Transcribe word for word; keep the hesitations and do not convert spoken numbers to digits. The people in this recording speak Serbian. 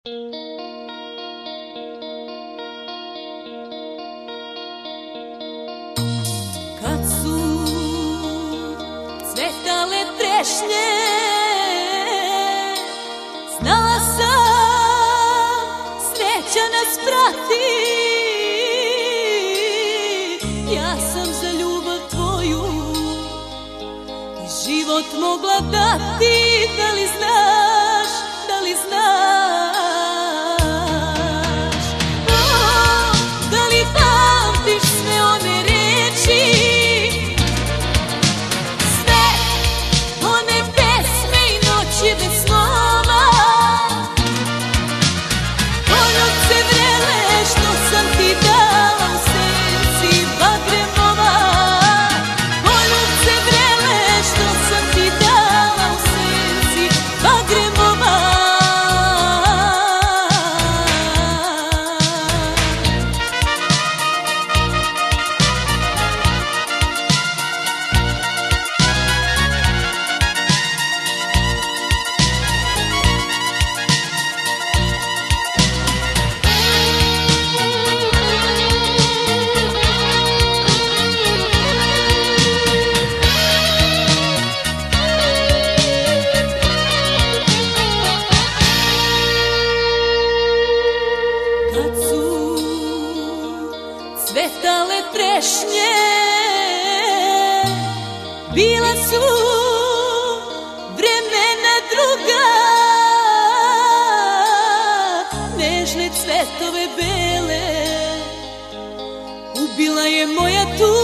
Kad su cvetale trešnje, znala sam sreća nas prati. Ja sam za ljubav tvoju i život mogla dati. Da li znaš, da li znaš? O, da li pamtiš sve one reči, sve one pesme i noći bez snova, poljubce vrele što sam ti dala u senci bagremova, poljubce vrele što sam ti dala u senci bagremova. Kad su cvetale trešnje, bila su vremena druga. Nežne cvetove bele ubila je moja tuga.